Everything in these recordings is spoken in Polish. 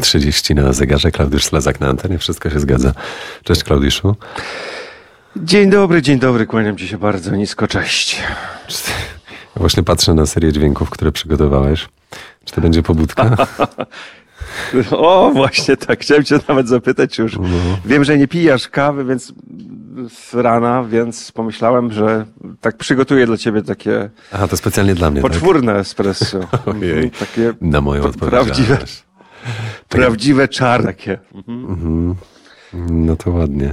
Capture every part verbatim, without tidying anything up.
trzydzieści na zegarze. Klaudiusz Slezak na antenie. Wszystko się zgadza. Cześć, Klaudiuszu. Dzień dobry, dzień dobry. Kłaniam ci się bardzo nisko. Cześć. Ja właśnie patrzę na serię dźwięków, które przygotowałeś. Czy to będzie pobudka? O, właśnie tak. Chciałem cię nawet zapytać, czy już no. Wiem, że nie pijasz kawy, więc z rana, więc pomyślałem, że tak przygotuję dla ciebie takie Aha, to specjalnie dla mnie, poczwórne tak? espresso. Ojej, takie na moją odpowiedzialność. Prawdziwe, prawdziwe czarne takie. Mhm. Mhm. No to ładnie.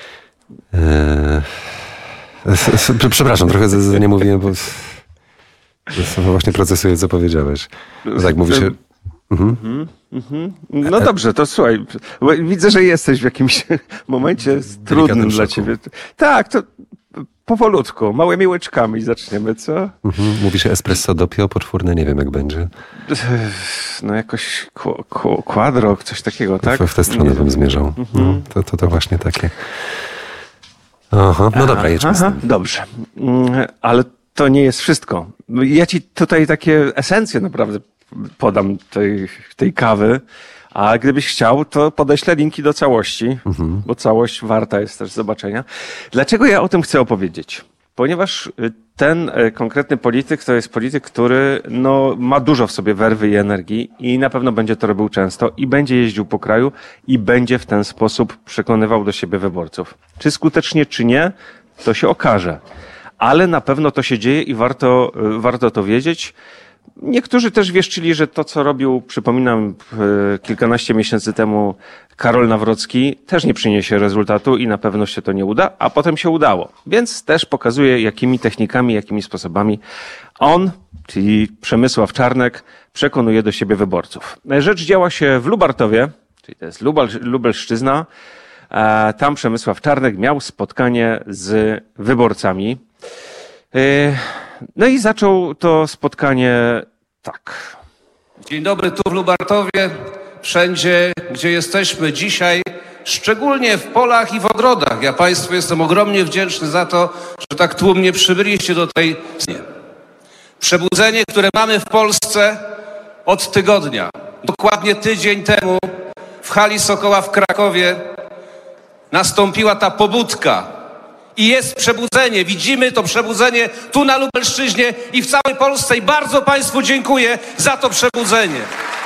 Eee... Przepraszam, trochę nie mówiłem, bo właśnie procesuję, co powiedziałeś. Tak, mówi się... Mhm. Mhm. No dobrze, to słuchaj, widzę, że jesteś w jakimś momencie trudnym dla ciebie. Tak, to powolutku, małymi łyczkami zaczniemy, co? Mhm. Mówi się espresso doppio, poczwórne, nie wiem jak będzie. No jakoś quadro, coś takiego, tak? W tę stronę bym zmierzał. Mhm. No, to, to, to właśnie takie. Aha, no dobra, jedźmy z tym. Dobrze, ale to nie jest wszystko. Ja ci tutaj takie esencje naprawdę podam tej, tej kawy, a gdybyś chciał, to podeślę linki do całości, mhm. bo całość warta jest też zobaczenia. Dlaczego ja o tym chcę opowiedzieć? Ponieważ ten konkretny polityk to jest polityk, który no, ma dużo w sobie werwy i energii i na pewno będzie to robił często i będzie jeździł po kraju i będzie w ten sposób przekonywał do siebie wyborców. Czy skutecznie, czy nie, to się okaże. Ale na pewno to się dzieje i warto, warto to wiedzieć. Niektórzy też wieszczyli, że to, co robił, przypominam, kilkanaście miesięcy temu Karol Nawrocki, też nie przyniesie rezultatu i na pewno się to nie uda, a potem się udało. Więc też pokazuje, jakimi technikami, jakimi sposobami on, czyli Przemysław Czarnek, przekonuje do siebie wyborców. Rzecz działa się w Lubartowie, czyli to jest Lubel, Lubelszczyzna. Tam Przemysław Czarnek miał spotkanie z wyborcami. No i zaczął to spotkanie tak. Dzień dobry, tu w Lubartowie, wszędzie, gdzie jesteśmy dzisiaj, szczególnie w polach i w ogrodach. Ja Państwu jestem ogromnie wdzięczny za to, że tak tłumnie przybyliście do tej... Przebudzenie, które mamy w Polsce od tygodnia. Dokładnie tydzień temu w hali Sokoła w Krakowie nastąpiła ta pobudka. I jest przebudzenie. Widzimy to przebudzenie tu na Lubelszczyźnie i w całej Polsce. I bardzo Państwu dziękuję za to przebudzenie.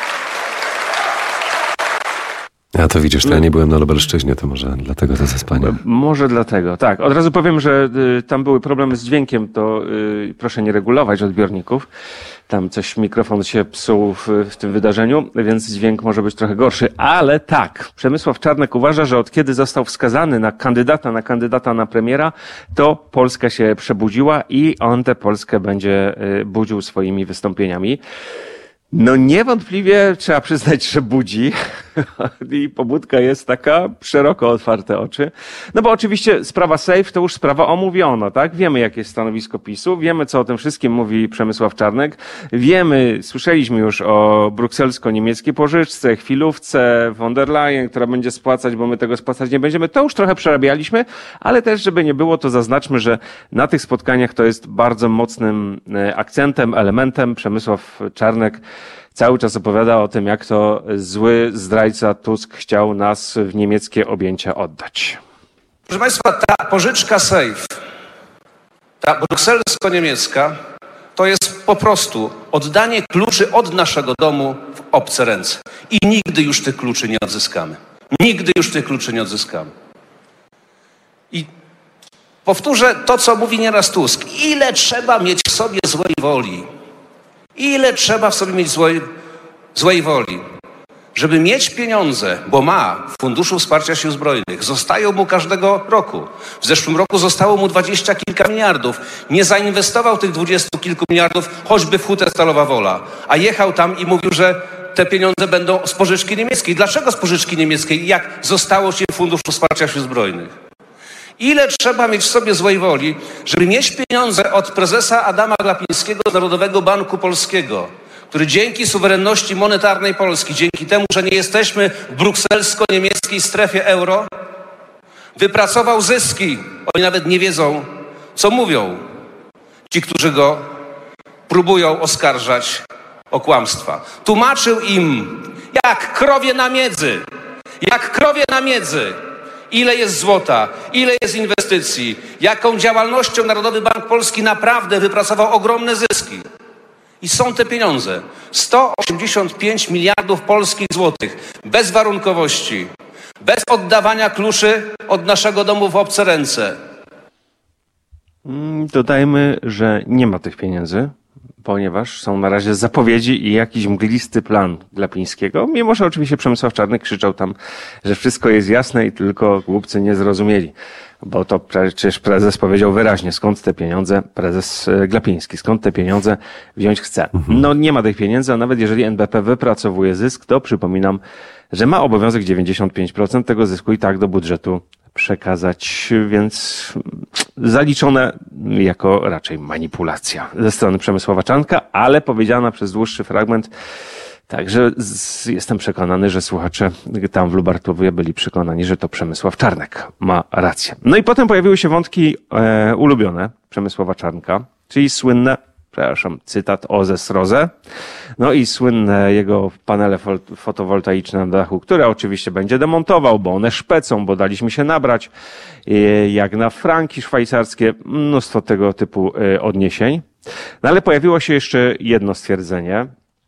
A to widzisz, to ja nie byłem na Lubelszczyźnie, to może dlatego to zaspanie. Może dlatego, tak. Od razu powiem, że y, tam były problemy z dźwiękiem, to y, proszę nie regulować odbiorników. Tam coś, mikrofon się psuł w, w tym wydarzeniu, więc dźwięk może być trochę gorszy. Ale tak, Przemysław Czarnek uważa, że od kiedy został wskazany na kandydata, na kandydata na premiera, to Polska się przebudziła i on tę Polskę będzie y, budził swoimi wystąpieniami. No niewątpliwie trzeba przyznać, że budzi i pobudka jest taka szeroko otwarte oczy. No bo oczywiście sprawa Sejf to już sprawa omówiona, tak? Wiemy jakie jest stanowisko PiSu, wiemy co o tym wszystkim mówi Przemysław Czarnek, wiemy, słyszeliśmy już o brukselsko-niemieckiej pożyczce, chwilówce, von der Leyen, która będzie spłacać, bo my tego spłacać nie będziemy. To już trochę przerabialiśmy, ale też żeby nie było, to zaznaczmy, że na tych spotkaniach to jest bardzo mocnym akcentem, elementem. Przemysław Czarnek cały czas opowiada o tym, jak to zły zdrajca Tusk chciał nas w niemieckie objęcia oddać. Proszę Państwa, ta pożyczka Sejf, ta brukselsko-niemiecka, to jest po prostu oddanie kluczy od naszego domu w obce ręce. I nigdy już tych kluczy nie odzyskamy. Nigdy już tych kluczy nie odzyskamy. I powtórzę to, co mówi nieraz Tusk. Ile trzeba mieć w sobie złej woli? Ile trzeba w sobie mieć złej, złej woli, żeby mieć pieniądze, bo ma w Funduszu Wsparcia Sił Zbrojnych. Zostają mu każdego roku. W zeszłym roku zostało mu dwadzieścia kilka miliardów. Nie zainwestował tych dwudziestu kilku miliardów, choćby w Hutę Stalowa Wola. A jechał tam i mówił, że te pieniądze będą z pożyczki niemieckiej. Dlaczego z pożyczki niemieckiej, jak zostało się w Funduszu Wsparcia Sił Zbrojnych? Ile trzeba mieć w sobie złej woli, żeby mieć pieniądze od prezesa Adama Glapińskiego z Narodowego Banku Polskiego, który dzięki suwerenności monetarnej Polski, dzięki temu, że nie jesteśmy w brukselsko-niemieckiej strefie euro, wypracował zyski. Oni nawet nie wiedzą, co mówią. Ci, którzy go próbują oskarżać o kłamstwa. Tłumaczył im, jak krowie na miedzy. Jak krowie na miedzy. Ile jest złota, ile jest inwestycji, jaką działalnością Narodowy Bank Polski naprawdę wypracował ogromne zyski. I są te pieniądze. sto osiemdziesiąt pięć miliardów polskich złotych. Bez warunkowości. Bez oddawania kluczy od naszego domu w obce ręce. Dodajmy, że nie ma tych pieniędzy, ponieważ są na razie zapowiedzi i jakiś mglisty plan Glapińskiego, mimo że oczywiście Przemysław Czarnek krzyczał tam, że wszystko jest jasne i tylko głupcy nie zrozumieli. Bo to przecież prezes powiedział wyraźnie, skąd te pieniądze, prezes Glapiński, skąd te pieniądze wziąć chce. No nie ma tych pieniędzy, a nawet jeżeli N B P wypracowuje zysk, to przypominam, że ma obowiązek dziewięćdziesiąt pięć procent tego zysku i tak do budżetu przekazać, więc zaliczone jako raczej manipulacja ze strony Przemysława Czarnka, ale powiedziana przez dłuższy fragment. Także z, jestem przekonany, że słuchacze tam w Lubartowie byli przekonani, że to Przemysław Czarnek ma rację. No i potem pojawiły się wątki e, ulubione Przemysława Czarnka, czyli słynne, przepraszam, cytat Ozes Roze, no i słynne jego panele fotowoltaiczne na dachu, które oczywiście będzie demontował, bo one szpecą, bo daliśmy się nabrać, e, jak na franki szwajcarskie, mnóstwo tego typu e, odniesień. No ale pojawiło się jeszcze jedno stwierdzenie,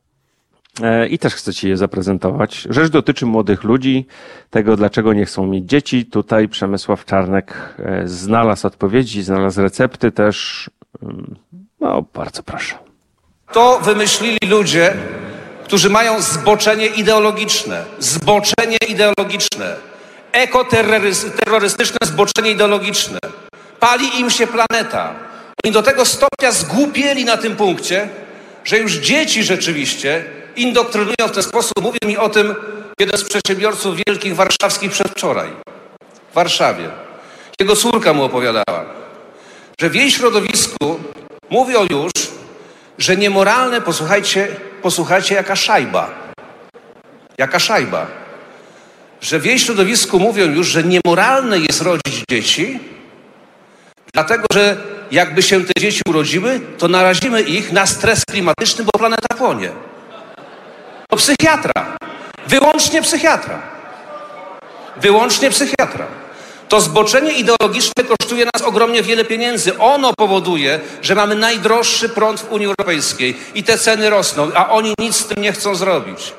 i też chcę Ci je zaprezentować. Rzecz dotyczy młodych ludzi, tego dlaczego nie chcą mieć dzieci. Tutaj Przemysław Czarnek znalazł odpowiedzi, znalazł recepty też. No, bardzo proszę. To wymyślili ludzie, którzy mają zboczenie ideologiczne. Zboczenie ideologiczne. Ekoterrorystyczne zboczenie ideologiczne. Pali im się planeta. Oni do tego stopnia zgłupieli na tym punkcie, że już dzieci rzeczywiście indoktrynują w ten sposób. Mówił mi o tym jeden z przedsiębiorców wielkich warszawskich przedwczoraj. W Warszawie. Jego córka mu opowiadała, że w jej środowisku mówią już, że niemoralne, posłuchajcie, posłuchajcie jaka szajba. Jaka szajba. Że w jej środowisku mówią już, że niemoralne jest rodzić dzieci, dlatego że jakby się te dzieci urodziły, to narazimy ich na stres klimatyczny, bo planeta płonie. To psychiatra. Wyłącznie psychiatra. Wyłącznie psychiatra. To zboczenie ideologiczne kosztuje nas ogromnie wiele pieniędzy. Ono powoduje, że mamy najdroższy prąd w Unii Europejskiej i te ceny rosną, a oni nic z tym nie chcą zrobić.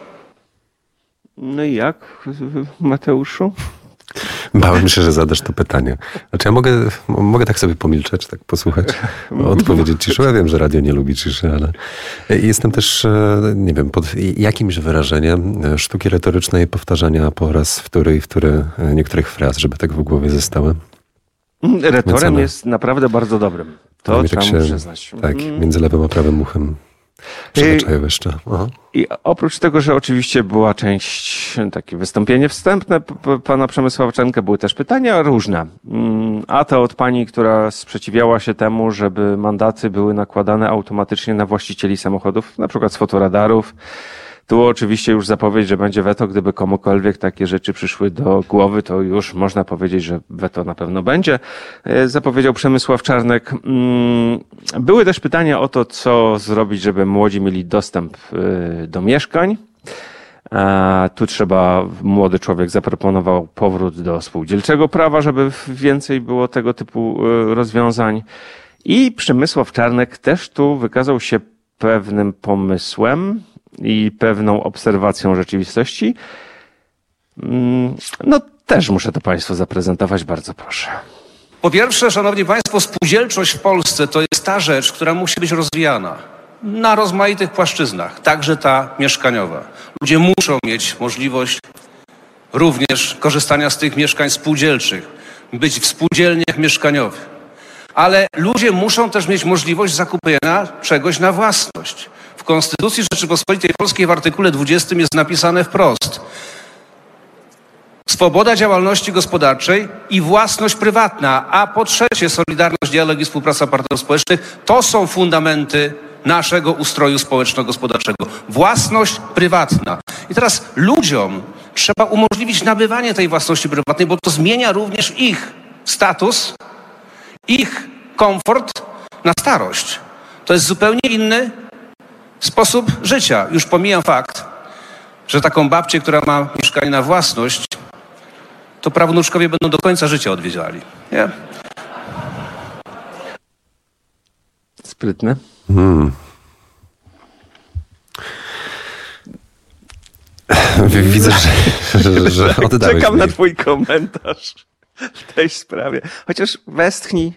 No i jak, Mateuszu? Bałem się, że zadasz to pytanie. Znaczy ja mogę, mogę tak sobie pomilczeć, tak posłuchać, odpowiedzieć ciszą. Ja wiem, że radio nie lubi ciszy, ale jestem też, nie wiem, pod jakimś wyrażeniem sztuki retorycznej powtarzania po raz wtóry i wtóry niektórych fraz, żeby tak w głowie zostały. Retorem Wycena. Jest naprawdę bardzo dobrym. To trzeba tak mu przyznać. Tak, między lewym a prawym uchem przetaczają jeszcze. Aha. I oprócz tego, że oczywiście była część, takie wystąpienie wstępne p- pana Przemysława Czarnka, były też pytania różne. A to od pani, która sprzeciwiała się temu, żeby mandaty były nakładane automatycznie na właścicieli samochodów, na przykład z fotoradarów. Tu oczywiście już zapowiedź, że będzie weto, gdyby komukolwiek takie rzeczy przyszły do głowy, to już można powiedzieć, że weto na pewno będzie. Zapowiedział Przemysław Czarnek. Były też pytania o to, co zrobić, żeby młodzi mieli dostęp do mieszkań. Tu trzeba, młody człowiek zaproponował powrót do spółdzielczego prawa, żeby więcej było tego typu rozwiązań. I Przemysław Czarnek też tu wykazał się pewnym pomysłem i pewną obserwacją rzeczywistości. No też muszę to Państwu zaprezentować, bardzo proszę. Po pierwsze, szanowni państwo, spółdzielczość w Polsce to jest ta rzecz, która musi być rozwijana na rozmaitych płaszczyznach, także ta mieszkaniowa. Ludzie muszą mieć możliwość również korzystania z tych mieszkań spółdzielczych, być w spółdzielniach mieszkaniowych. Ale ludzie muszą też mieć możliwość zakupienia czegoś na własność. W Konstytucji Rzeczypospolitej Polskiej w artykule dwudziestym jest napisane wprost: swoboda działalności gospodarczej i własność prywatna, a po trzecie solidarność, dialog i współpraca partnerów społecznych. To są fundamenty naszego ustroju społeczno-gospodarczego. Własność prywatna. I teraz ludziom trzeba umożliwić nabywanie tej własności prywatnej, bo to zmienia również ich status, ich komfort na starość. To jest zupełnie inny sposób życia. Już pomijam fakt, że taką babcię, która ma mieszkanie na własność, to prawnuczkowie będą do końca życia odwiedzali. Nie? Sprytne. Hmm. Widzę, że, że, że oddałeś Czekam mi. na twój komentarz w tej sprawie. Chociaż westchnij,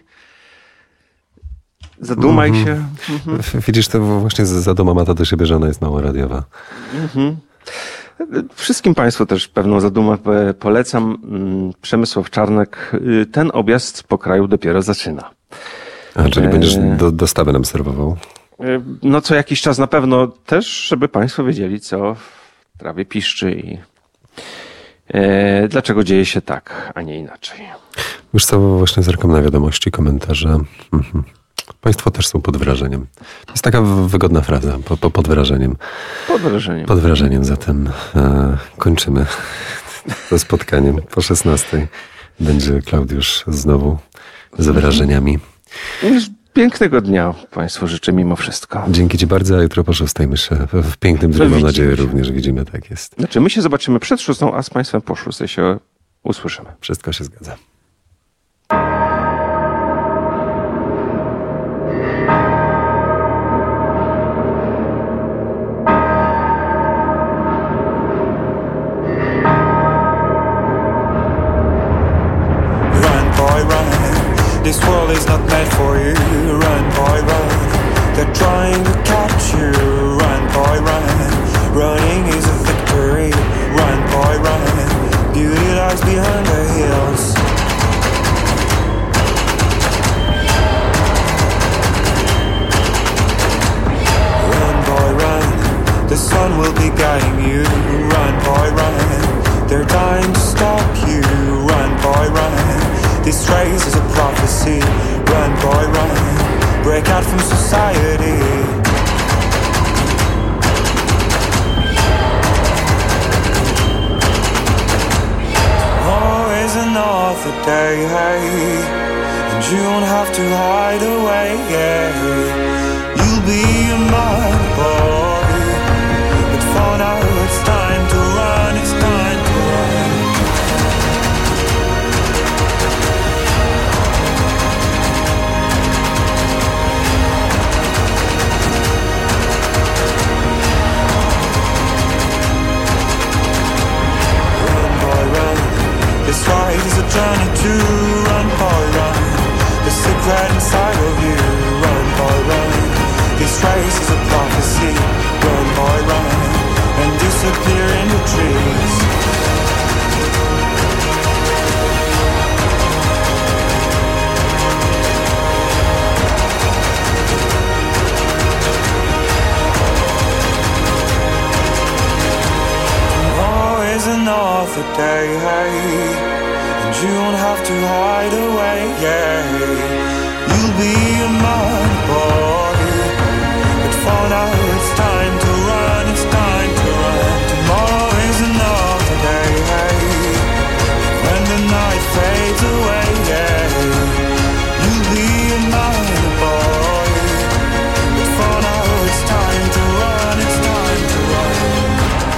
zadumaj mm-hmm. się. Mm-hmm. Widzisz, to właśnie zaduma ma to do siebie, że ona jest mało radiowa. Mm-hmm. Wszystkim Państwu też pewną zadumę polecam. Przemysław Czarnek ten objazd po kraju dopiero zaczyna. A, czyli e... będziesz do, dostawę nam serwował? No co jakiś czas na pewno też, żeby Państwo wiedzieli, co w trawie piszczy i e, dlaczego dzieje się tak, a nie inaczej. Już co, właśnie zerkam na wiadomości, komentarze. Mhm. Państwo też są pod wrażeniem. To jest taka wygodna fraza, po, po, pod wrażeniem. Pod wrażeniem. Pod wrażeniem, zatem e, kończymy to spotkaniem. Po szesnastej będzie Klaudiusz znowu z wrażeniami. Pięknego dnia Państwu życzę mimo wszystko. Dzięki Ci bardzo, a jutro po szóstej myślę. W pięknym dniu, mam nadzieję, również widzimy, tak jest. Znaczy my się zobaczymy przed szóstą, a z Państwem po szóstej się usłyszymy. Wszystko się zgadza. This world is not meant for you. Run, boy, run. They're trying to catch you. Run, boy, run. Running is a victory. Run, boy, run. Beauty lies behind the hills. Run, boy, run. The sun will be guiding you. Run, boy, run. They're dying to stop you. Run, boy, run. This race is a prophecy. Run, boy, run. Break out from society. Tomorrow is another day, hey, and you won't have to hide away, yeah. You'll be a man, boy, but for now it's time to run, it's time to run. This ride is a journey to run, boy, run. The secret inside of you, run, boy, run. This race is a prophecy, run, boy, run. And disappear in the trees. Tomorrow is another day, hey, and you won't have to hide away, yeah. You'll be a man, boy, but for now it's time to run, it's time to run. Tomorrow is another day, hey, when the night fades away, yeah. You'll be a man, boy, but for now it's time to run, it's time to run.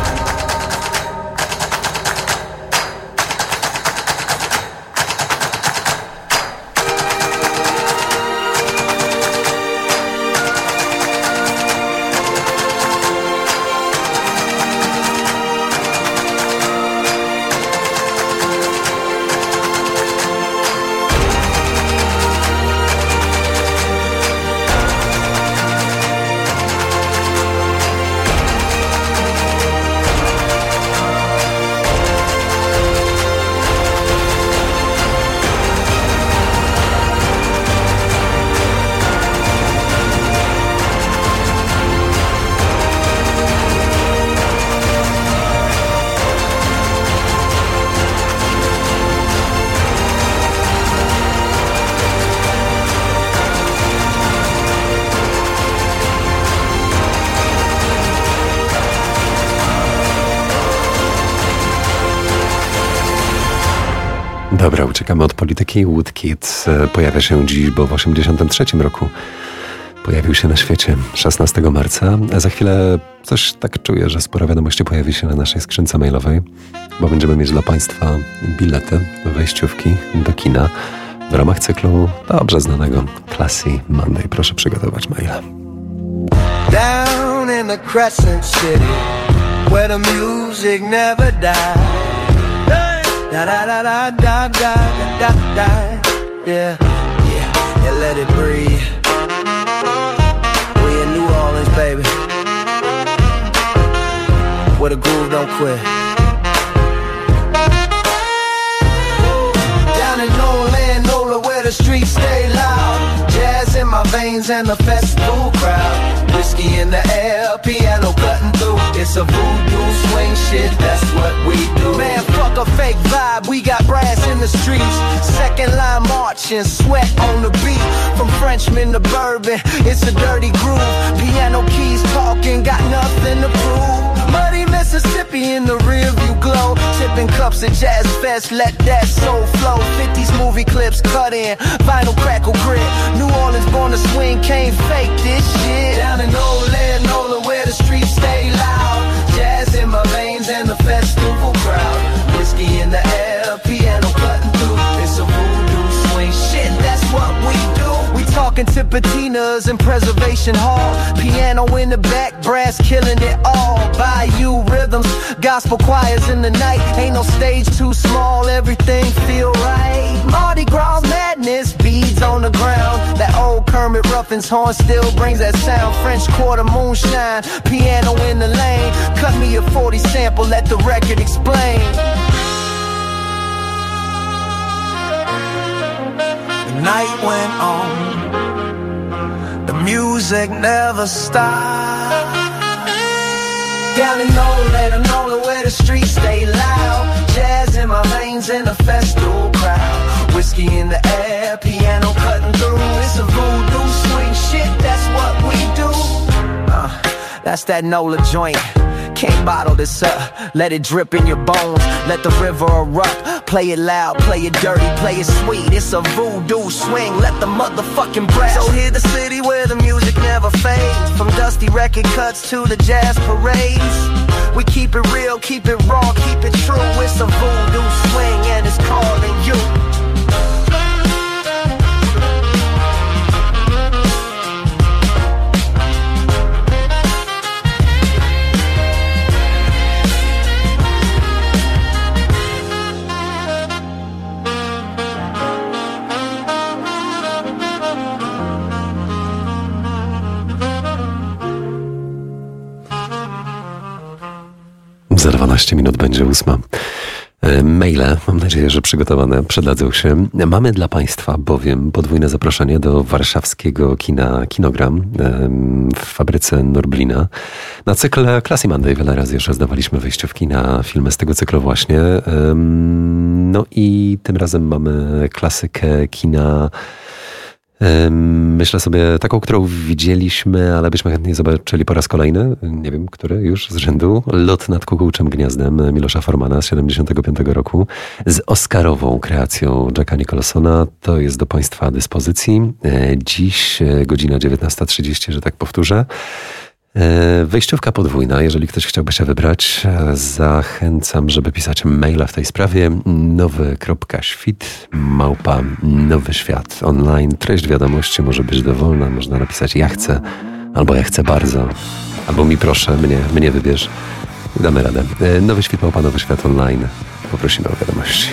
Dobra, uciekamy od polityki. Woodkid pojawia się dziś, bo w osiemdziesiątym trzecim roku pojawił się na świecie szesnastego marca. A za chwilę coś tak czuję, że sporo wiadomości pojawi się na naszej skrzynce mailowej, bo będziemy mieć dla Państwa bilety, wejściówki do kina w ramach cyklu dobrze znanego Classy Monday. Proszę przygotować maila. Down in the Crescent City, where the music never died. Da da da da da da da da. Yeah, yeah, yeah. Let it breathe. We in New Orleans, baby, where the groove don't quit. Down in Orlando, where the streets stay loud. Jazz in my veins and the festival crowd. Whiskey in the air, piano cutting through. It's a voodoo swing shit, that's what we do. Man, fuck a fake vibe, we got brass in the streets. Second line marching, sweat on the beat. From Frenchman to Bourbon, it's a dirty groove. Piano keys talking, got nothing to prove. Muddy Mississippi in the rear view glow. Tipping cups at Jazz Fest, let that soul flow. fifties movie clips cut in, vinyl crackle grit. New Orleans born to swing, can't fake this shit. Down in Orlando, where the streets stay loud. Jazz in my veins and the festival crowd. Whiskey in the air, piano cutting through. It's a voodoo swing shit, that's what we do. We talking to patinas and Preservation Hall. Piano in the back, brass killing it all. Bayou rhythms, gospel choirs in the night. Ain't no stage too small, everything feel right. Mardi Gras madness, beads on the ground. That old Kermit Ruffin's horn still brings that sound. French Quarter moonshine, piano in the lane. Cut me a forty sample, let the record explain. The night went on, the music never stopped. Down in Orlando, where the streets stay loud. Jazz in my veins and the festival crowd. Whiskey in the air, piano cutting through. It's a voodoo swing shit, that's what we do. Uh, that's that Nola joint. Can't bottle this up, let it drip in your bones. Let the river erupt, play it loud, play it dirty, play it sweet. It's a voodoo swing, let the motherfucking brass. So here's the city where the music never fades. From dusty record cuts to the jazz parades. We keep it real, keep it raw, keep it true. It's a voodoo swing and it's calling you. Za dwanaście minut będzie ósma. Maile, mam nadzieję, że przygotowane, przydadzą się. Mamy dla Państwa bowiem podwójne zaproszenie do warszawskiego kina Kinogram w fabryce Norblina na cykl Classy Monday. Wiele razy już rozdawaliśmy wyjściówki na filmy z tego cyklu właśnie. No i tym razem mamy klasykę kina. Myślę sobie taką, którą widzieliśmy, ale byśmy chętnie zobaczyli po raz kolejny, nie wiem, który już z rzędu, Lot nad kukułczym gniazdem Milosza Formana z siedemdziesiątego piątego roku z oscarową kreacją Jacka Nicholsona. To jest do Państwa dyspozycji. Dziś godzina dziewiętnasta trzydzieści, że tak powtórzę. Wejściówka podwójna, jeżeli ktoś chciałby się wybrać, zachęcam, żeby pisać maila w tej sprawie nowy.świt małpa nowy świat online. Treść wiadomości może być dowolna, można napisać ja chcę, albo ja chcę bardzo, albo mi proszę, mnie, mnie wybierz. Damy radę. Nowy świt małpa nowy świat online. Poprosimy o wiadomości.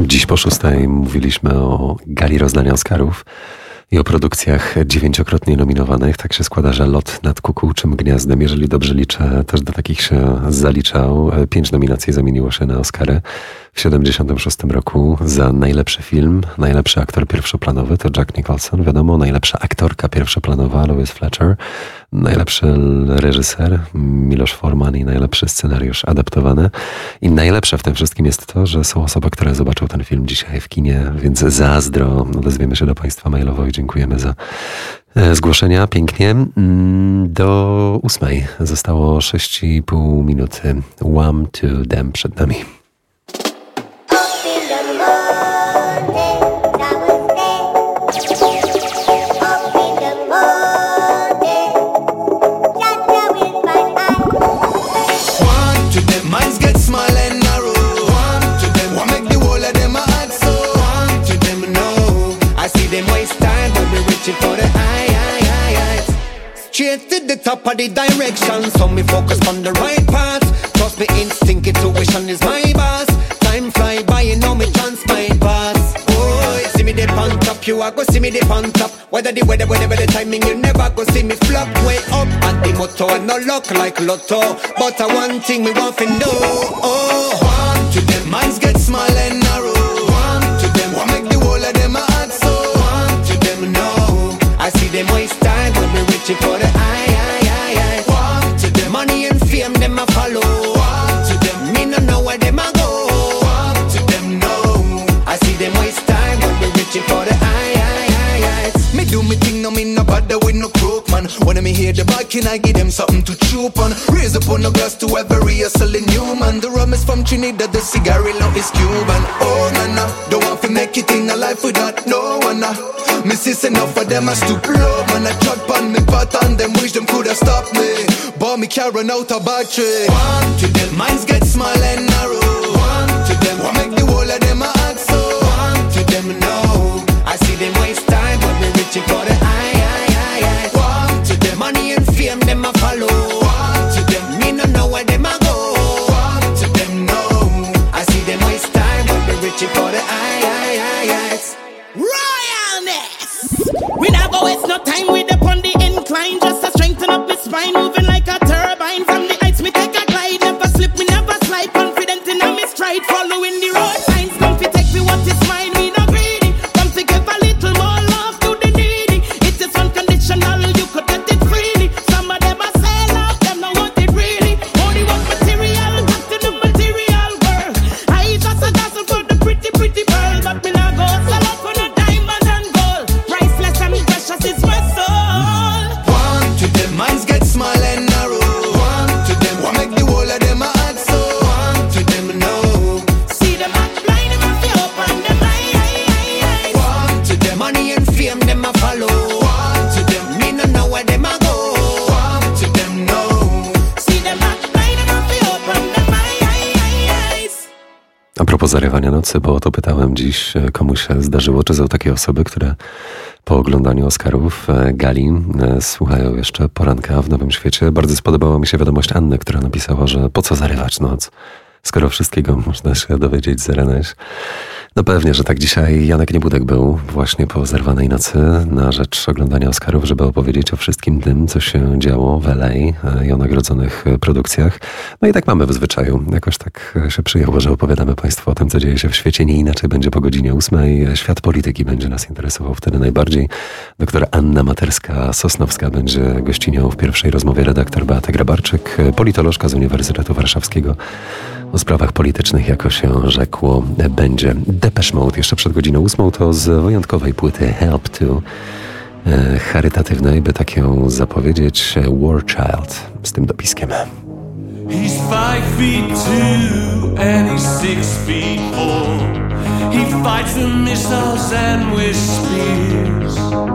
Dziś po szóstej mówiliśmy o gali rozdania Oscarów i o produkcjach dziewięciokrotnie nominowanych. Tak się składa, że Lot nad kukułczym gniazdem, jeżeli dobrze liczę, też do takich się zaliczał. Pięć nominacji zamieniło się na Oscary. W siedemdziesiątym szóstym roku za najlepszy film, najlepszy aktor pierwszoplanowy to Jack Nicholson, wiadomo, najlepsza aktorka pierwszoplanowa Louise Fletcher, najlepszy reżyser Miloš Forman i najlepszy scenariusz adaptowany. I najlepsze w tym wszystkim jest to, że są osoby, które zobaczą ten film dzisiaj w kinie, więc zazdro. Odezwiemy się do Państwa mailowo i dziękujemy za zgłoszenia. Pięknie. Do ósmej zostało sześć i pół minuty. One to them przed nami. Straight to the top of the direction, so me focus on the right path. Trust me, instinct, intuition is my boss. Time fly by, you know me chance my pass. Oh, see me dip on top, you a go see me dip on top. Whether the weather, whatever the timing, you never go see me flop way up. And the motto, and no luck like lotto. But I one thing me want to know. Oh, one to them minds get small and narrow. One to them, what make the whole of them a hot so. One to them know, I see them waste time when we reaching for the eye, eye, eye, eye. One to them, money and fame them a follow. One to them, me no know where them a go. One to them know, I see them waste time when we reaching for the eye, eye, eye, eye. Me do me thing, no me no bother with no crook man. When me hear the back, can I give them something to chew on? Raise up on a glass to every hustling new man. The rum is from Trinidad, the cigarillo is Cuban. Oh na na, don't want to make it in a life without no one. Nah. Me sis enough of them a stoop low. Man I chat on me pat and them wish them coulda stopped me. But me can't run out of battery. One to them minds get small and narrow. One to them what make the whole of them a act so. One to them know, I see them waste time when we reaching for the eye, eye, eye, eye. One to them money and fame them a follow. One to them me no know where them a go. One to them know, I see them waste time when we reaching for the eye, eye, eye, eye. We never waste no time with up on the incline. Just to strengthen up my spine, moving like a turbine. From the heights me take a glide. Never slip, me never slide. Confident in my stride. Following the road signs. Come fi take me what is mine. Me no greedy. Come to give a little more love to the needy. It is unconditional, you could get it freely. Some of them a sell out, them no want it really. Only want material, back to the material world. I just a dazzle for the pretty, pretty pearl. But me not go sell out for no diamond and gold. Priceless and precious is my soul. One to them minds get small and narrow. One to them what make the whole of them a act so. One to them know, See them act blind, them have to open them eye, eye, eye, eye. one to them money and fame them a follow. One to them me no know where them a go. One to them know. See them act blind, them have to open them eye, eye, eye, eyes. A propos zarywania nocy, bo o to pytałem dziś, komu się zdarzyło, czy są takie osoby, które po oglądaniu Oscarów gali słuchają jeszcze poranka w Nowym Świecie. Bardzo spodobała mi się wiadomość Anny, która napisała, że po co zarywać noc, skoro wszystkiego można się dowiedzieć z R N S. No pewnie, że tak. Dzisiaj Janek Niebudek był właśnie po zerwanej nocy na rzecz oglądania Oscarów, żeby opowiedzieć o wszystkim tym, co się działo w L A i o nagrodzonych produkcjach. No i tak mamy w zwyczaju. Jakoś tak się przyjęło, że opowiadamy Państwu o tym, co dzieje się w świecie. Nie inaczej będzie po godzinie ósmej. Świat polityki będzie nas interesował wtedy najbardziej. Doktor Anna Materska-Sosnowska będzie gościnią w pierwszej rozmowie. Redaktor Beata Grabarczyk, politolożka z Uniwersytetu Warszawskiego. O sprawach politycznych, jako się rzekło, będzie. Depeche Mode jeszcze przed godziną ósmą to z wyjątkowej płyty Help To, e, charytatywnej, by tak ją zapowiedzieć, War Child z tym dopiskiem. He's five feet two and he's six feet four. He fights the missiles and with spears.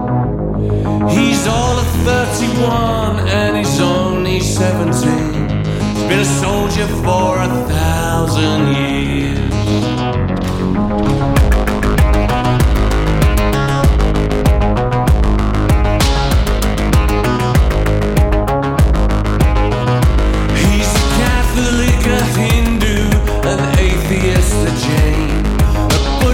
He's all of thirty-one and he's only seventeen. He's been a soldier for a thousand years. Hindu, an atheist, a Jain, a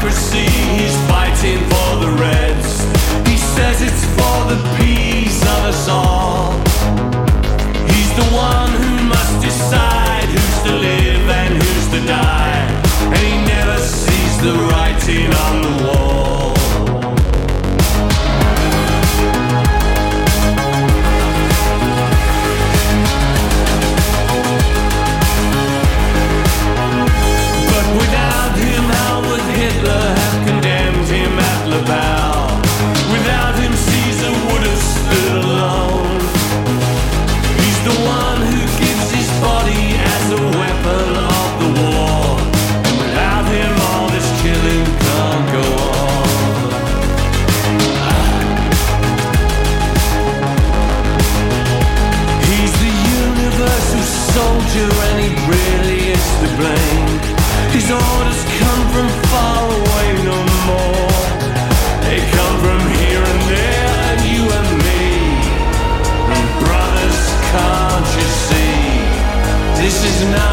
democracy, he's fighting for the Reds. He says it's for the peace of us all. He's the one who must decide who's to live and who's to die, and he never sees the writing on the wall. But without him, how would Hitler have condemned him at Laval? Without him, Caesar would have stood alone. He's the one who gives his body as a weapon of the war, and without him, all this killing can't go on. He's the universal soldier, and he really is to blame. His orders come from far away no more. They come from here and there, and you and me. And brothers, can't you see? This is not